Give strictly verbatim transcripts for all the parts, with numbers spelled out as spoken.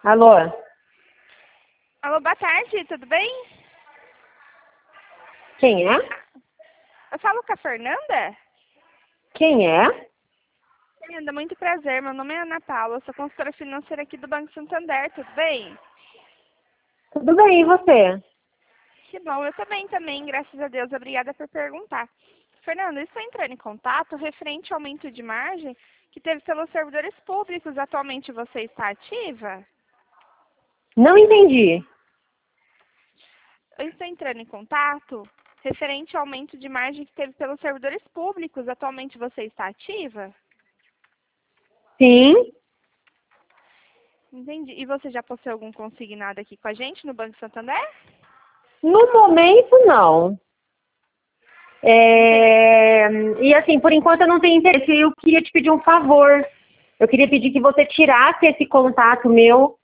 Alô? Alô, boa tarde, tudo bem? Quem é? Eu falo com a Fernanda? Quem é? Fernanda, muito prazer. Meu nome é Ana Paula, eu sou consultora financeira aqui do Banco Santander, tudo bem? Tudo bem, e você? Que bom, eu tô bem também, graças a Deus. Obrigada por perguntar. Fernanda, eu estou entrando em contato referente ao aumento de margem que teve pelos servidores públicos. Atualmente você está ativa? Não entendi. Eu estou entrando em contato referente ao aumento de margem que teve pelos servidores públicos. Atualmente você está ativa? Sim. Entendi. E você já possui algum consignado aqui com a gente no Banco Santander? No momento, não. É... E assim, por enquanto eu não tenho interesse. Eu queria te pedir um favor. Eu queria pedir que você tirasse esse contato meu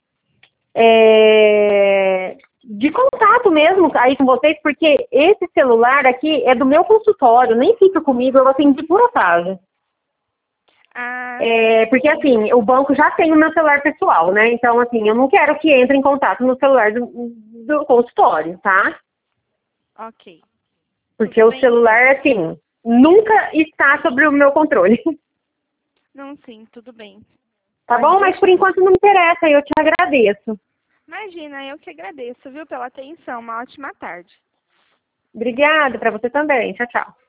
é... de contato mesmo aí com vocês, porque esse celular aqui é do meu consultório, nem fica comigo, eu atendi por acaso. Ah, É, porque assim, o banco já tem o meu celular pessoal, né? Então, assim, eu não quero que entre em contato no celular do, do consultório, tá? ok. Porque Tudo o bem, então. celular, assim, nunca está sobre o meu controle. Não, sim, tudo bem. Tá Pode bom? Mas por deixar. enquanto não me interessa, eu te agradeço. Imagina, eu que agradeço, viu, pela atenção. Uma ótima tarde. Obrigada para você também. Tchau, tchau.